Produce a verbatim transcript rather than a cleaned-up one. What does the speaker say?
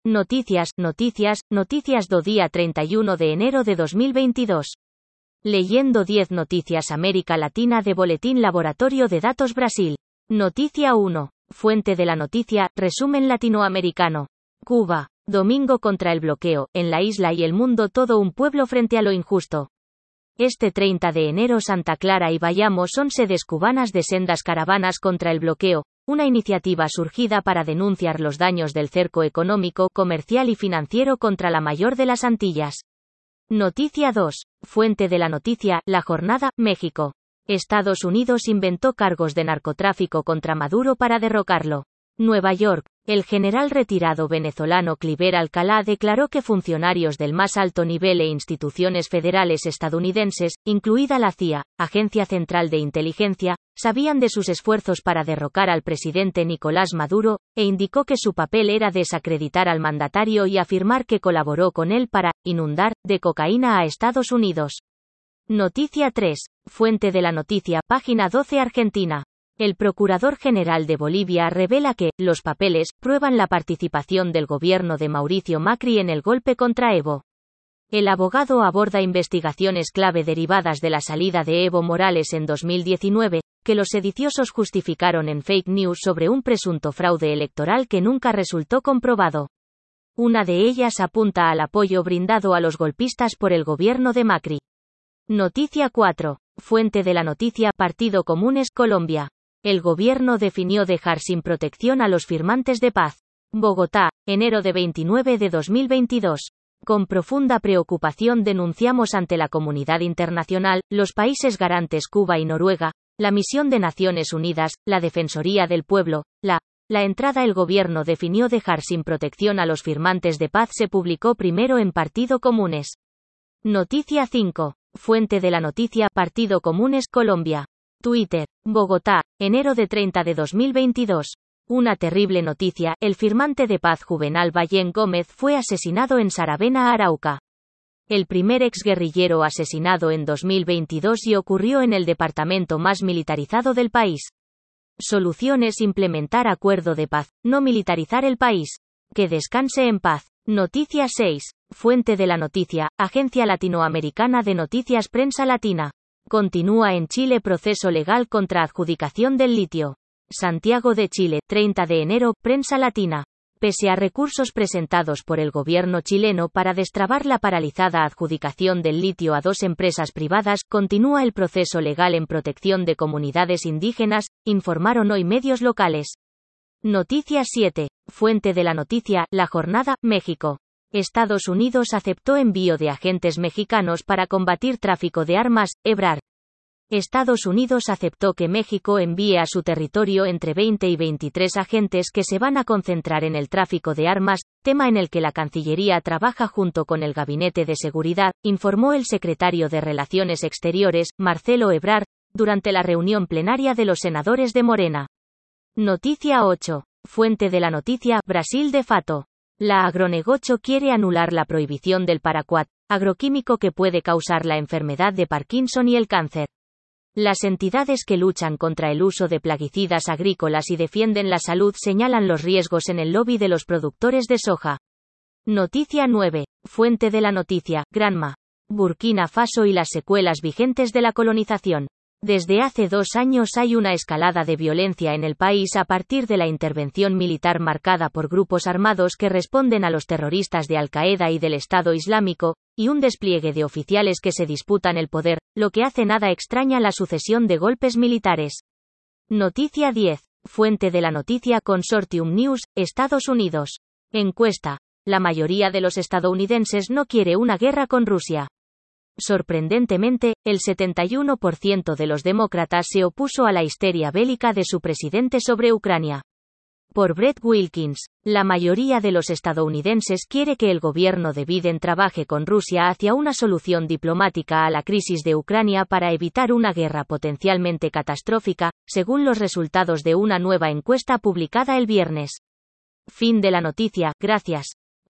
Noticias, noticias, noticias do día treinta y uno de enero de dos mil veintidós. Leyendo diez noticias América Latina de Boletín Laboratorio de Datos Brasil. Noticia uno. Fuente de la noticia, resumen latinoamericano. Cuba. Domingo contra el bloqueo, en la isla y el mundo todo un pueblo frente a lo injusto. Este treinta de enero Santa Clara y Bayamo son sedes cubanas de sendas caravanas contra el bloqueo, una iniciativa surgida para denunciar los daños del cerco económico, comercial y financiero contra la mayor de las Antillas. Noticia dos. Fuente de la noticia, La Jornada, México. Estados Unidos inventó cargos de narcotráfico contra Maduro para derrocarlo. Nueva York. El general retirado venezolano Cliver Alcalá declaró que funcionarios del más alto nivel e instituciones federales estadounidenses, incluida la C I A, Agencia Central de Inteligencia, sabían de sus esfuerzos para derrocar al presidente Nicolás Maduro, e indicó que su papel era desacreditar al mandatario y afirmar que colaboró con él para inundar de cocaína a Estados Unidos. Noticia tres. Fuente de la noticia, página doce Argentina. El Procurador General de Bolivia revela que, los papeles, prueban la participación del gobierno de Mauricio Macri en el golpe contra Evo. El abogado aborda investigaciones clave derivadas de la salida de Evo Morales en dos mil diecinueve, que los sediciosos justificaron en fake news sobre un presunto fraude electoral que nunca resultó comprobado. Una de ellas apunta al apoyo brindado a los golpistas por el gobierno de Macri. Noticia cuatro. Fuente de la noticia, Partido Comunes, Colombia. El gobierno definió dejar sin protección a los firmantes de paz. Bogotá, enero de veintinueve de dos mil veintidós. Con profunda preocupación denunciamos ante la comunidad internacional, los países garantes Cuba y Noruega, la Misión de Naciones Unidas, la Defensoría del Pueblo, la, la entrada el gobierno definió dejar sin protección a los firmantes de paz se publicó primero en Partido Comunes. Noticia cinco. Fuente de la noticia, Partido Comunes, Colombia. Twitter. Bogotá, enero de treinta de dos mil veintidós. Una terrible noticia, el firmante de paz Juvenal Ballén Gómez fue asesinado en Saravena, Arauca. El primer exguerrillero asesinado en dos mil veintidós y ocurrió en el departamento más militarizado del país. Solución es implementar acuerdo de paz, no militarizar el país. Que descanse en paz. Noticia seis. Fuente de la noticia, Agencia Latinoamericana de Noticias Prensa Latina. Continúa en Chile proceso legal contra adjudicación del litio. Santiago de Chile, treinta de enero, Prensa Latina. Pese a recursos presentados por el gobierno chileno para destrabar la paralizada adjudicación del litio a dos empresas privadas, continúa el proceso legal en protección de comunidades indígenas, informaron hoy medios locales. Noticia siete. Fuente de la noticia, La Jornada, México. Estados Unidos aceptó envío de agentes mexicanos para combatir tráfico de armas, Ebrard. Estados Unidos aceptó que México envíe a su territorio entre veinte y veintitrés agentes que se van a concentrar en el tráfico de armas, tema en el que la Cancillería trabaja junto con el Gabinete de Seguridad, informó el secretario de Relaciones Exteriores, Marcelo Ebrard, durante la reunión plenaria de los senadores de Morena. Noticia ocho. Fuente de la noticia, Brasil de fato. La Agronegocio quiere anular la prohibición del paraquat, agroquímico que puede causar la enfermedad de Parkinson y el cáncer. Las entidades que luchan contra el uso de plaguicidas agrícolas y defienden la salud señalan los riesgos en el lobby de los productores de soja. Noticia nueve. Fuente de la noticia, Granma. Burkina Faso y las secuelas vigentes de la colonización. Desde hace dos años hay una escalada de violencia en el país a partir de la intervención militar marcada por grupos armados que responden a los terroristas de Al-Qaeda y del Estado Islámico, y un despliegue de oficiales que se disputan el poder, lo que hace nada extraña la sucesión de golpes militares. Noticia diez. Fuente de la noticia, Consortium News, Estados Unidos. Encuesta. La mayoría de los estadounidenses no quiere una guerra con Rusia. Sorprendentemente, el setenta y uno por ciento de los demócratas se opuso a la histeria bélica de su presidente sobre Ucrania. Por Brett Wilkins, la mayoría de los estadounidenses quiere que el gobierno de Biden trabaje con Rusia hacia una solución diplomática a la crisis de Ucrania para evitar una guerra potencialmente catastrófica, según los resultados de una nueva encuesta publicada el viernes. Fin de la noticia, gracias.